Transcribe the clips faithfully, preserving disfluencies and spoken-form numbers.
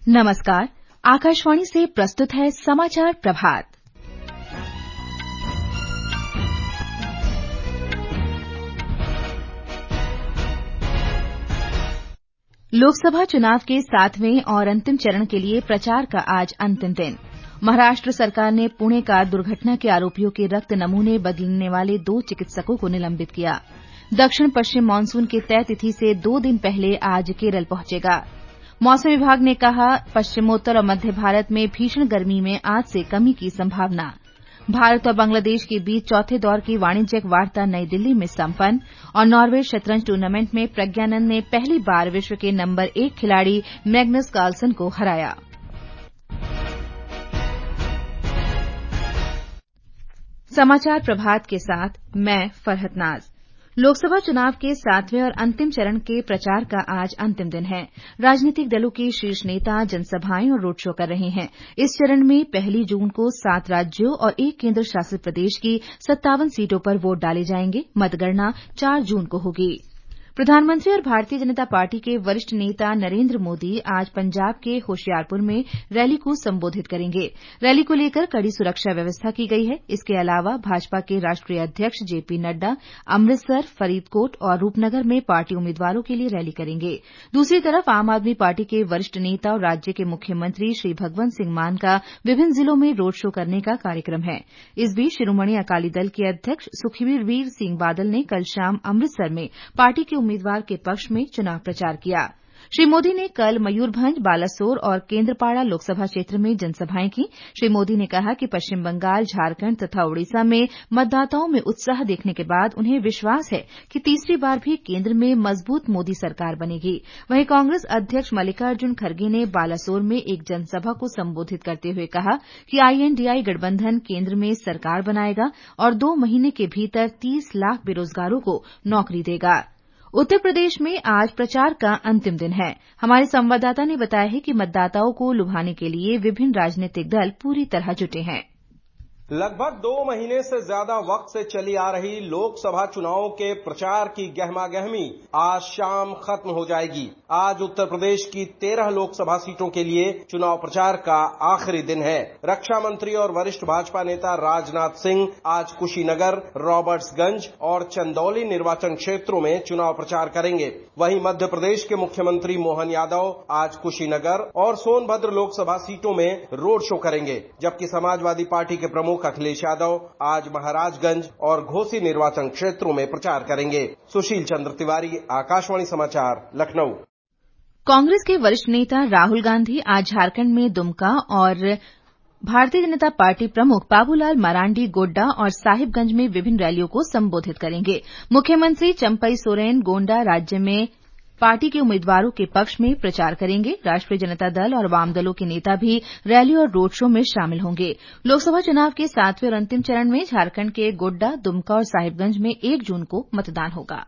नमस्कार। आकाशवाणी से प्रस्तुत है समाचार प्रभात। लोकसभा चुनाव के सातवें और अंतिम चरण के लिए प्रचार का आज अंतिम दिन। महाराष्ट्र सरकार ने पुणे कार दुर्घटना के आरोपियों के रक्त नमूने बदलने वाले दो चिकित्सकों को निलंबित किया। दक्षिण पश्चिम मानसून की तय तिथि से दो दिन पहले आज केरल पहुंचेगा। मौसम विभाग ने कहा, पश्चिमोत्तर और मध्य भारत में भीषण गर्मी में आज से कमी की संभावना। भारत और बांग्लादेश के बीच चौथे दौर की वाणिज्यिक वार्ता नई दिल्ली में संपन्न और नॉर्वे शतरंज टूर्नामेंट में प्रज्ञानंद ने पहली बार विश्व के नंबर एक खिलाड़ी मैग्नस कार्लसन को हराया। समाचार प्रभात के साथ मैं फरहत नाज। लोकसभा चुनाव के सातवें और अंतिम चरण के प्रचार का आज अंतिम दिन है। राजनीतिक दलों के शीर्ष नेता जनसभाएं और रोड शो कर रहे हैं। इस चरण में पहली जून को सात राज्यों और एक केंद्र शासित प्रदेश की सत्तावन सीटों पर वोट डाले जाएंगे। मतगणना चार जून को होगी। प्रधानमंत्री और भारतीय जनता पार्टी के वरिष्ठ नेता नरेंद्र मोदी आज पंजाब के होशियारपुर में रैली को संबोधित करेंगे। रैली को लेकर कड़ी सुरक्षा व्यवस्था की गई है। इसके अलावा भाजपा के राष्ट्रीय अध्यक्ष जेपी नड्डा अमृतसर, फरीदकोट और रूपनगर में पार्टी उम्मीदवारों के लिए रैली करेंगे। दूसरी तरफ आम आदमी पार्टी के वरिष्ठ नेता और राज्य के मुख्यमंत्री श्री भगवंत सिंह मान का विभिन्न जिलों में रोड शो करने का कार्यक्रम है। इस बीच शिरोमणि अकाली दल के अध्यक्ष सुखबीर सिंह बादल ने कल शाम अमृतसर में पार्टी के उम्मीदवार के पक्ष में चुनाव प्रचार किया। श्री मोदी ने कल मयूरभंज, बालासोर और केंद्रपाड़ा लोकसभा क्षेत्र में जनसभाएं की। श्री मोदी ने कहा कि पश्चिम बंगाल, झारखंड तथा ओडिशा में मतदाताओं में उत्साह देखने के बाद उन्हें विश्वास है कि तीसरी बार भी केंद्र में मजबूत मोदी सरकार बनेगी। वहीं कांग्रेस अध्यक्ष मल्लिकार्जुन खड़गे ने बालासोर में एक जनसभा को संबोधित करते हुए कहा कि आईएनडीआई गठबंधन केंद्र में सरकार बनाएगा और दो महीने के भीतर तीस लाख बेरोजगारों को नौकरी देगा। उत्तर प्रदेश में आज प्रचार का अंतिम दिन है। हमारे संवाददाता ने बताया है कि मतदाताओं को लुभाने के लिए विभिन्न राजनीतिक दल पूरी तरह जुटे हैं। लगभग दो महीने से ज्यादा वक्त से चली आ रही लोकसभा चुनावों के प्रचार की गहमागहमी आज शाम खत्म हो जाएगी। आज उत्तर प्रदेश की तेरह लोकसभा सीटों के लिए चुनाव प्रचार का आखिरी दिन है। रक्षा मंत्री और वरिष्ठ भाजपा नेता राजनाथ सिंह आज कुशीनगर, रॉबर्ट्सगंज और चंदौली निर्वाचन क्षेत्रों में चुनाव प्रचार करेंगे। वहीं मध्य प्रदेश के मुख्यमंत्री मोहन यादव आज कुशीनगर और सोनभद्र लोकसभा सीटों में रोड शो करेंगे, जबकि समाजवादी पार्टी के प्रमुख अखिलेश यादव आज महाराजगंज और घोसी निर्वाचन क्षेत्रों में प्रचार करेंगे। सुशील चंद्र तिवारी, आकाशवाणी समाचार, लखनऊ। कांग्रेस के वरिष्ठ नेता राहुल गांधी आज झारखंड में दुमका और भारतीय जनता पार्टी प्रमुख बाबूलाल मरांडी गोड्डा और साहिबगंज में विभिन्न रैलियों को संबोधित करेंगे। मुख्यमंत्री चंपई सोरेन गोंडा राज्य में पार्टी के उम्मीदवारों के पक्ष में प्रचार करेंगे। राष्ट्रीय जनता दल और वाम दलों के नेता भी रैली और रोड शो में शामिल होंगे। लोकसभा चुनाव के सातवें और अंतिम चरण में झारखंड के गोड्डा, दुमका और साहिबगंज में एक जून को मतदान होगा।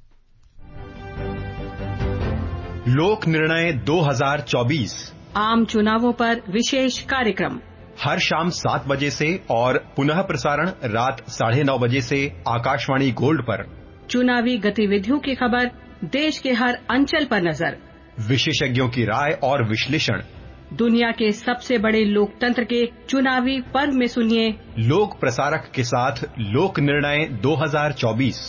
लोक निर्णय दो हज़ार चौबीस आम चुनावों पर विशेष कार्यक्रम हर शाम सात बजे से और पुनः प्रसारण रात साढ़े नौ बजे से आकाशवाणी गोल्ड पर। चुनावी गतिविधियों की खबर, देश के हर अंचल पर नजर, विशेषज्ञों की राय और विश्लेषण। दुनिया के सबसे बड़े लोकतंत्र के चुनावी पर्व में सुनिए लोक प्रसारक के साथ लोक निर्णय दो हज़ार चौबीस।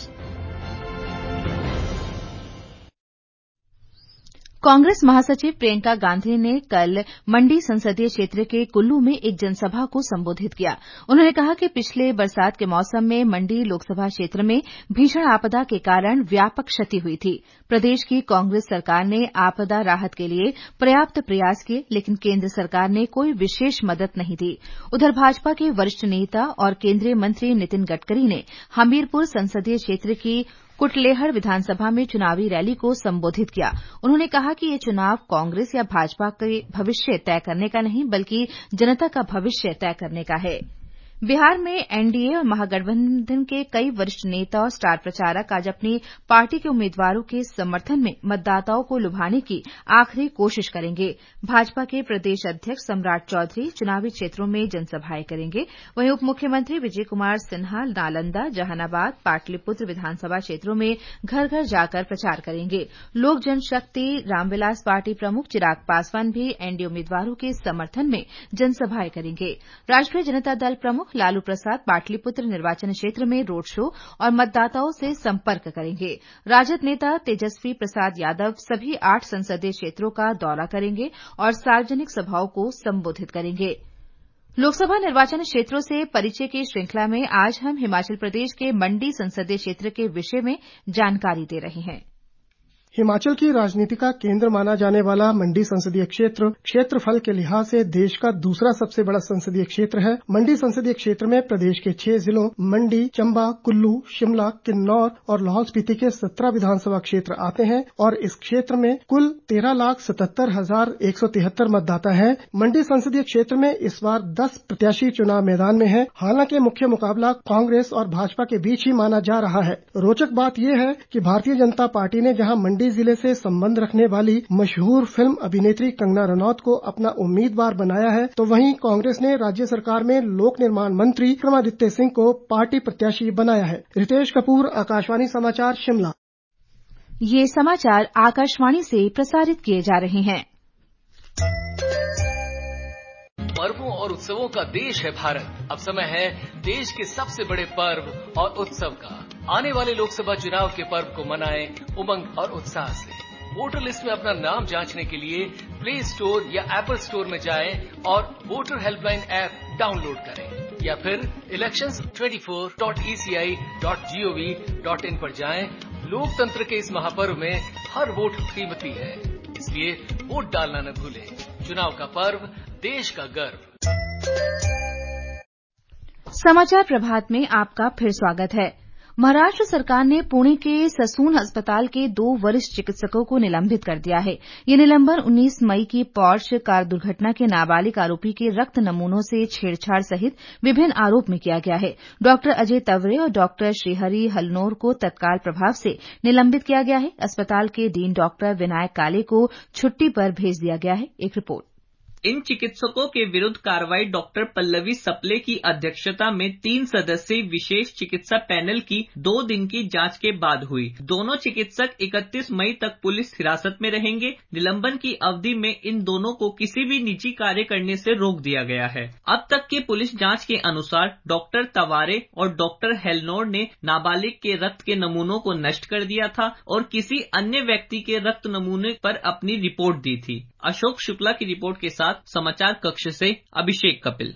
कांग्रेस महासचिव प्रियंका गांधी ने कल मंडी संसदीय क्षेत्र के कुल्लू में एक जनसभा को संबोधित किया। उन्होंने कहा कि पिछले बरसात के मौसम में मंडी लोकसभा क्षेत्र में भीषण आपदा के कारण व्यापक क्षति हुई थी। प्रदेश की कांग्रेस सरकार ने आपदा राहत के लिए पर्याप्त प्रयास किए, लेकिन केंद्र सरकार ने कोई विशेष मदद नहीं दी। उधर भाजपा के वरिष्ठ नेता और केंद्रीय मंत्री नितिन गडकरी ने हमीरपुर संसदीय क्षेत्र की कुटलेहड़ विधानसभा में चुनावी रैली को संबोधित किया। उन्होंने कहा कि ये चुनाव कांग्रेस या भाजपा के भविष्य तय करने का नहीं, बल्कि जनता का भविष्य तय करने का है। बिहार में एनडीए और महागठबंधन के कई वरिष्ठ नेता और स्टार प्रचारक आज अपनी पार्टी के उम्मीदवारों के समर्थन में मतदाताओं को लुभाने की आखिरी कोशिश करेंगे। भाजपा के प्रदेश अध्यक्ष सम्राट चौधरी चुनावी क्षेत्रों में जनसभाएं करेंगे। वहीं उप मुख्यमंत्री विजय कुमार सिन्हा नालंदा, जहानाबाद, पाटलिपुत्र विधानसभा क्षेत्रों में घर घर जाकर प्रचार करेंगे। लोक जनशक्ति रामविलास पार्टी प्रमुख चिराग पासवान भी एनडीए उम्मीदवारों के समर्थन में जनसभाएं करेंगे। राष्ट्रीय जनता दल प्रमुख लालू प्रसाद पाटलिपुत्र निर्वाचन क्षेत्र में रोड शो और मतदाताओं से संपर्क करेंगे। राजद नेता तेजस्वी प्रसाद यादव सभी आठ संसदीय क्षेत्रों का दौरा करेंगे और सार्वजनिक सभाओं को संबोधित करेंगे। लोकसभा निर्वाचन क्षेत्रों से परिचय की श्रृंखला में आज हम हिमाचल प्रदेश के मंडी संसदीय क्षेत्र के विषय में जानकारी दे रहे हैं। हिमाचल की राजनीति का केंद्र माना जाने वाला मंडी संसदीय क्षेत्र क्षेत्रफल के लिहाज से देश का दूसरा सबसे बड़ा संसदीय क्षेत्र है। मंडी संसदीय क्षेत्र में प्रदेश के छह जिलों मंडी, चंबा, कुल्लू, शिमला, किन्नौर और लाहौल स्पीति के सत्रह विधानसभा क्षेत्र आते हैं और इस क्षेत्र में कुल तेरह लाख सतहत्तर हजार एक सौ तिहत्तर मतदाता हैं। मंडी संसदीय क्षेत्र में इस बार दस प्रत्याशी चुनाव मैदान में हैं। हालांकि मुख्य मुकाबला कांग्रेस और भाजपा के बीच ही माना जा रहा है। रोचक बात यह है कि भारतीय जनता पार्टी ने जहां मंडी जिले से संबंध रखने वाली मशहूर फिल्म अभिनेत्री कंगना रनौत को अपना उम्मीदवार बनाया है, तो वहीं कांग्रेस ने राज्य सरकार में लोक निर्माण मंत्री विक्रमादित्य सिंह को पार्टी प्रत्याशी बनाया है। रितेश कपूर, आकाशवाणी समाचार, शिमला। ये समाचार आकाशवाणी से प्रसारित किए जा रहे हैं। पर्वों और उत्सवों का देश है भारत। अब समय है देश के सबसे बड़े पर्व और उत्सव का। आने वाले लोकसभा चुनाव के पर्व को मनाएं उमंग और उत्साह से। वोटर लिस्ट में अपना नाम जांचने के लिए प्ले स्टोर या एप्पल स्टोर में जाएं और वोटर हेल्पलाइन ऐप डाउनलोड करें या फिर इलेक्शंस चौबीस dot E C I dot G O V dot in पर जाएं। लोकतंत्र के इस महापर्व में हर वोट कीमती है, इसलिए वोट डालना न भूलें। चुनाव का पर्व, देश का गर्व। समाचार प्रभात में आपका फिर स्वागत है। महाराष्ट्र सरकार ने पुणे के ससून अस्पताल के दो वरिष्ठ चिकित्सकों को निलंबित कर दिया है। ये निलंबन उन्नीस मई की पॉर्श कार दुर्घटना के नाबालिग आरोपी के रक्त नमूनों से छेड़छाड़ सहित विभिन्न आरोप में किया गया है। डॉक्टर अजय तवरे और डॉक्टर श्रीहरि हलनोर को तत्काल प्रभाव से निलंबित किया गया है। अस्पताल के डीन डॉक्टर विनायक काले को छुट्टी पर भेज दिया गया है। एक रिपोर्ट। इन चिकित्सकों के विरुद्ध कार्रवाई डॉक्टर पल्लवी सप्ले की अध्यक्षता में तीन सदस्यीय विशेष चिकित्सा पैनल की दो दिन की जांच के बाद हुई। दोनों चिकित्सक इकतीस मई तक पुलिस हिरासत में रहेंगे। निलंबन की अवधि में इन दोनों को किसी भी निजी कार्य करने से रोक दिया गया है। अब तक की पुलिस जांच के अनुसार डॉक्टर तवारे और डॉक्टर हेलनोर ने नाबालिग के रक्त के नमूनों को नष्ट कर दिया था और किसी अन्य व्यक्ति के रक्त नमूने पर अपनी रिपोर्ट दी थी। अशोक शुक्ला की रिपोर्ट के साथ समाचार कक्ष से अभिषेक कपिल।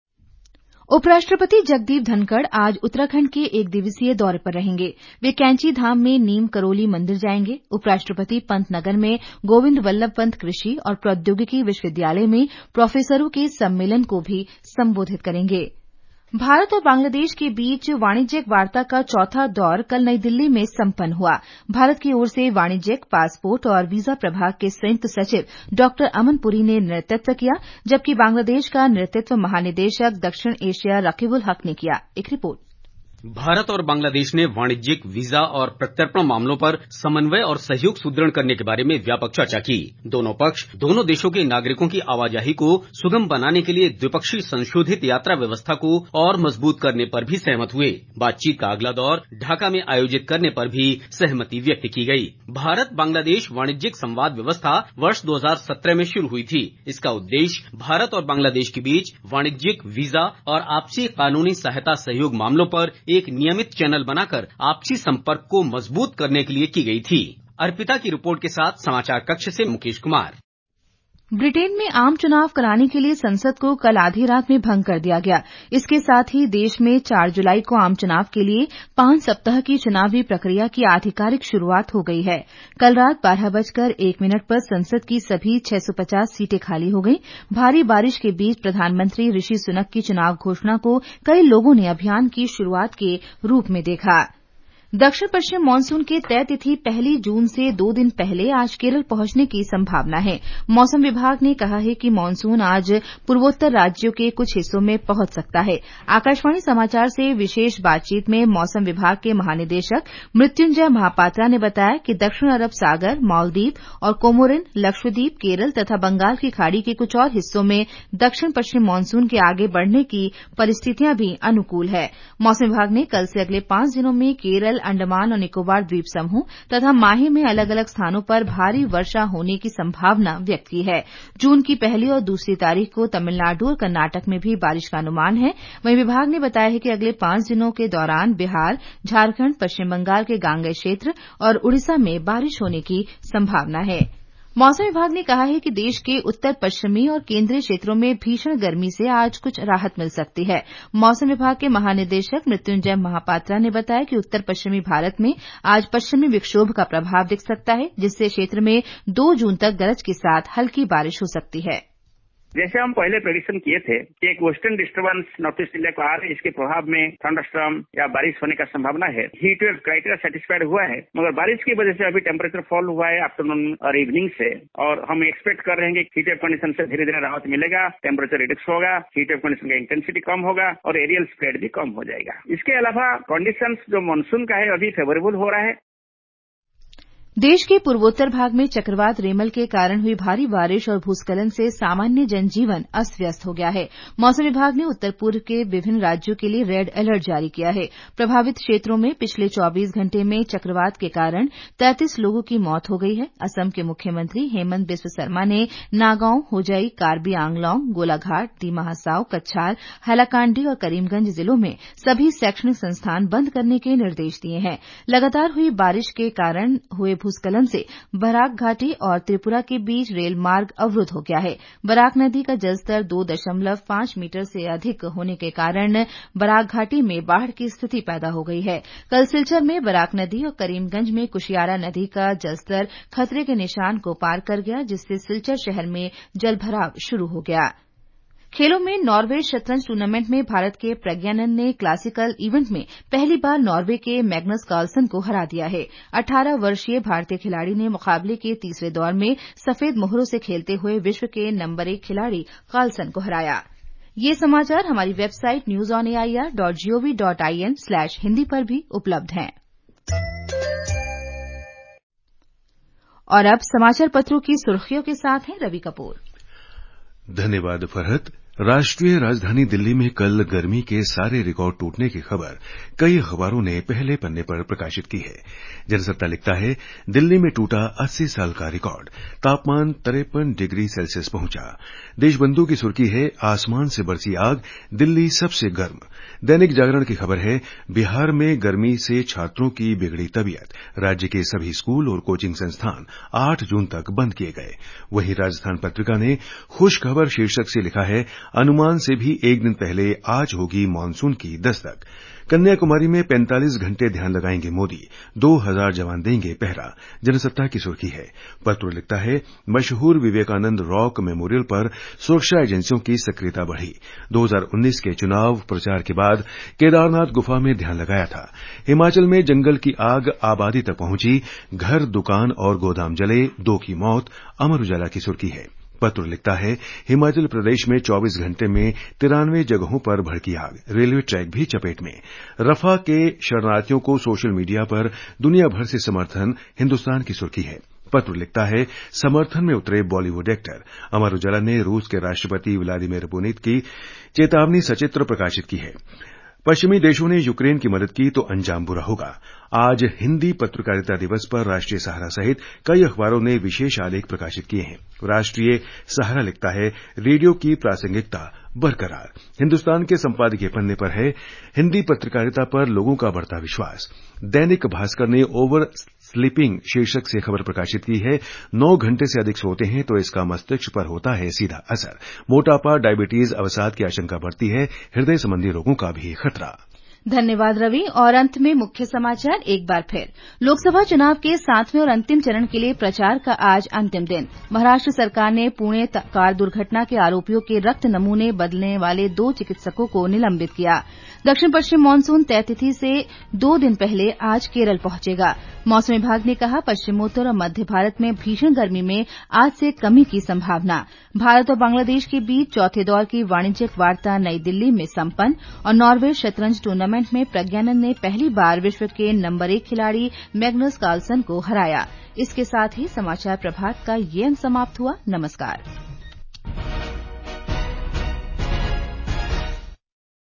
उपराष्ट्रपति जगदीप धनखड़ आज उत्तराखंड के एक दिवसीय दौरे पर रहेंगे। वे कैंची धाम में नीम करोली मंदिर जाएंगे। उपराष्ट्रपति पंतनगर में गोविंद वल्लभ पंत कृषि और प्रौद्योगिकी विश्वविद्यालय में प्रोफेसरों के सम्मेलन को भी संबोधित करेंगे। भारत और बांग्लादेश के बीच वाणिज्यिक वार्ता का चौथा दौर कल नई दिल्ली में संपन्न हुआ। भारत की ओर से वाणिज्यिक, पासपोर्ट और वीजा प्रभाग के संयुक्त सचिव डॉक्टर अमन पुरी ने नेतृत्व किया, जबकि बांग्लादेश का नेतृत्व महानिदेशक दक्षिण एशिया रकीबुल हक ने किया। एक रिपोर्ट। भारत और बांग्लादेश ने वाणिज्यिक, वीजा और प्रत्यर्पण मामलों पर समन्वय और सहयोग सुदृढ़ करने के बारे में व्यापक चर्चा की। दोनों पक्ष दोनों देशों के नागरिकों की आवाजाही को सुगम बनाने के लिए द्विपक्षीय संशोधित यात्रा व्यवस्था को और मजबूत करने पर भी सहमत हुए। बातचीत का अगला दौर ढाका में आयोजित करने पर भी सहमति व्यक्त की गई। भारत बांग्लादेश वाणिज्यिक संवाद व्यवस्था वर्ष दो हजार सत्रह में शुरू हुई थी। इसका उद्देश्य भारत और बांग्लादेश के बीच वाणिज्यिक, वीजा और आपसी कानूनी सहायता सहयोग मामलों पर एक नियमित चैनल बनाकर आपसी संपर्क को मजबूत करने के लिए की गई थी। अर्पिता की रिपोर्ट के साथ समाचार कक्ष से मुकेश कुमार। ब्रिटेन में आम चुनाव कराने के लिए संसद को कल आधी रात में भंग कर दिया गया। इसके साथ ही देश में चार जुलाई को आम चुनाव के लिए पांच सप्ताह की चुनावी प्रक्रिया की आधिकारिक शुरुआत हो गई है। कल रात बारह बजकर एक मिनट पर संसद की सभी छह सौ पचास सीटें खाली हो गईं। भारी बारिश के बीच प्रधानमंत्री ऋषि सुनक की चुनाव घोषणा को कई लोगों ने अभियान की शुरुआत के रूप में देखा। दक्षिण पश्चिम मानसून के तय तिथि पहली जून से दो दिन पहले आज केरल पहुंचने की संभावना है। मौसम विभाग ने कहा है कि मानसून आज पूर्वोत्तर राज्यों के कुछ हिस्सों में पहुंच सकता है। आकाशवाणी समाचार से विशेष बातचीत में मौसम विभाग के महानिदेशक मृत्युंजय महापात्रा ने बताया कि दक्षिण अरब सागर, मालदीव और कोमोरिन, लक्षद्वीप, केरल तथा बंगाल की खाड़ी के कुछ और हिस्सों में दक्षिण पश्चिम मानसून के आगे बढ़ने की परिस्थितियां भी अनुकूल है। मौसम विभाग ने कल से अगले पांच दिनों में केरल, अंडमान और निकोबार द्वीप समूह तथा माहे में अलग अलग स्थानों पर भारी वर्षा होने की संभावना व्यक्त की है। जून की पहली और दूसरी तारीख को तमिलनाडु और कर्नाटक में भी बारिश का अनुमान है। वहीं विभाग ने बताया है कि अगले पांच दिनों के दौरान बिहार, झारखंड, पश्चिम बंगाल के गांगेय क्षेत्र और उड़ीसा में बारिश होने की संभावना है। मौसम विभाग ने कहा है कि देश के उत्तर पश्चिमी और केंद्रीय क्षेत्रों में भीषण गर्मी से आज कुछ राहत मिल सकती है। मौसम विभाग के महानिदेशक मृत्युंजय महापात्रा ने बताया कि उत्तर पश्चिमी भारत में आज पश्चिमी विक्षोभ का प्रभाव दिख सकता है, जिससे क्षेत्र में दो जून तक गरज के साथ हल्की बारिश हो सकती है। जैसे हम पहले प्रेडिक्शन किए थे कि एक western disturbance north east India को आ रही है, इसके प्रभाव में थंडरस्टॉर्म या बारिश होने का संभावना है। हीट वेव क्राइटेरिया सेटिस्फाइड हुआ है, मगर बारिश की वजह से अभी टेम्परेचर फॉल हुआ है आफ्टरनून और इवनिंग से, और हम एक्सपेक्ट कर रहे हैं कि हीट वेव कंडीशन से धीरे धीरे राहत मिलेगा, टेम्परेचर रिड्यूस होगा, हीट वेव कंडीशन का इंटेंसिटी कम होगा और एरियल स्प्रेड भी कम हो जाएगा। इसके अलावा कंडीशंस जो मानसून का है अभी फेवरेबल हो रहा है। देश के पूर्वोत्तर भाग में चक्रवात रेमल के कारण हुई भारी बारिश और भूस्खलन से सामान्य जनजीवन अस्त व्यस्त हो गया है। मौसम विभाग ने उत्तर पूर्व के विभिन्न राज्यों के लिए रेड अलर्ट जारी किया है। प्रभावित क्षेत्रों में पिछले चौबीस घंटे में चक्रवात के कारण तैंतीस लोगों की मौत हो गई है। असम के मुख्यमंत्री हेमंत बिस्व शर्मा ने नागांव, होजाई, कार्बी आंगलॉन्ग, गोलाघाट, दीमा हसाओ, कच्छार, हैलाकांडी और करीमगंज जिलों में सभी शैक्षणिक संस्थान बंद करने के निर्देश दिए हैं। लगातार हुई बारिश के कारण हुए भूस्खलन से बराक घाटी और त्रिपुरा के बीच रेल मार्ग अवरुद्ध हो गया है। बराक नदी का जलस्तर दो दशमलव पांच मीटर से अधिक होने के कारण बराक घाटी में बाढ़ की स्थिति पैदा हो गई है। कल सिलचर में बराक नदी और करीमगंज में कुशियारा नदी का जलस्तर खतरे के निशान को पार कर गया, जिससे सिलचर शहर में जलभराव शुरू हो गया। खेलों में नॉर्वे शतरंज टूर्नामेंट में भारत के प्रज्ञानंद ने क्लासिकल इवेंट में पहली बार नॉर्वे के मैग्नस कार्लसन को हरा दिया है। अठारह वर्षीय भारतीय खिलाड़ी ने मुकाबले के तीसरे दौर में सफेद मोहरों से खेलते हुए विश्व के नंबर एक खिलाड़ी कार्लसन को हराया। ये समाचार हमारी website news on AIR dot GOV dot IN slash Hindi पर भी उपलब्ध हैं। और अब समाचार पत्रों की सुर्खियों के साथ हैं रवि कपूर। धन्यवाद फरहत। राष्ट्रीय राजधानी दिल्ली में कल गर्मी के सारे रिकॉर्ड टूटने की खबर कई अखबारों ने पहले पन्ने पर प्रकाशित की है। जनसत्ता लिखता है, दिल्ली में टूटा अस्सी साल का रिकॉर्ड, तापमान तिरपन डिग्री सेल्सियस पहुंचा। देशबंधु की सुर्खी है, आसमान से बरसी आग, दिल्ली सबसे गर्म। दैनिक जागरण की खबर है, बिहार में गर्मी से छात्रों की बिगड़ी तबीयत, राज्य के सभी स्कूल और कोचिंग संस्थान आठ जून तक बंद किए गए। वहीं राजस्थान पत्रिका ने खुशखबर शीर्षक से लिखा है, अनुमान से भी एक दिन पहले आज होगी मानसून की दस्तक। कन्याकुमारी में पैंतालीस घंटे ध्यान लगाएंगे मोदी, दो हजार जवान देंगे पहरा। जनसत्ता की सुर्खी है। पत्र लिखता है, मशहूर विवेकानंद रॉक मेमोरियल पर सुरक्षा एजेंसियों की सक्रियता बढ़ी। दो हजार उन्नीस के चुनाव प्रचार के बाद केदारनाथ गुफा में ध्यान लगाया था। हिमाचल में जंगल की आग आबादी तक पहुंची, घर, दुकान और गोदाम जले, दो की मौत। अमर उजाला की सुर्खी है। पत्र लिखता है, हिमाचल प्रदेश में चौबीस घंटे में तिरानवे जगहों पर भड़की आग, रेलवे ट्रैक भी चपेट में। रफा के शरणार्थियों को सोशल मीडिया पर दुनिया भर से समर्थन, हिंदुस्तान की सुर्खी है। पत्र लिखता है, समर्थन में उतरे बॉलीवुड एक्टर। अमर उजाला ने रूस के राष्ट्रपति व्लादिमीर पुतिन की चेतावनी सचित्र प्रकाशित की है। पश्चिमी देशों ने यूक्रेन की मदद की तो अंजाम बुरा होगा। आज हिंदी पत्रकारिता दिवस पर राष्ट्रीय सहारा सहित कई अखबारों ने विशेष आलेख प्रकाशित किए हैं। राष्ट्रीय सहारा लिखता है, रेडियो की प्रासंगिकता बरकरार। हिंदुस्तान के संपादकीय पन्ने पर है, हिंदी पत्रकारिता पर लोगों का बढ़ता विश्वास। दैनिक भास्कर ने ओवर स्लीपिंग शीर्षक से खबर प्रकाशित की है, नौ घंटे से अधिक सोते हैं तो इसका मस्तिष्क पर होता है सीधा असर। मोटापा, डायबिटीज, अवसाद की आशंका बढ़ती है, हृदय संबंधी रोगों का भी खतरा। धन्यवाद रवि। और अंत में मुख्य समाचार एक बार फिर। लोकसभा चुनाव के सातवें और अंतिम चरण के लिए प्रचार का आज अंतिम दिन। महाराष्ट्र सरकार ने पुणे कार दुर्घटना के आरोपियों के रक्त नमूने बदलने वाले दो चिकित्सकों को निलंबित किया। दक्षिण पश्चिम मानसून तय तिथि से दो दिन पहले आज केरल पहुंचेगा। मौसम विभाग ने कहा पश्चिमोत्तर और मध्य भारत में भीषण गर्मी में आज से कमी की संभावना। भारत और बांग्लादेश के बीच चौथे दौर की वाणिज्यिक वार्ता नई दिल्ली में संपन्न। और नॉर्वे शतरंज टूर्नामेंट में प्रज्ञानंद ने पहली बार विश्व के नंबर एक खिलाड़ी मैग्नस कार्लसन को हराया। इसके साथ ही समाचार प्रभात का ये अंक समाप्त हुआ। नमस्कार।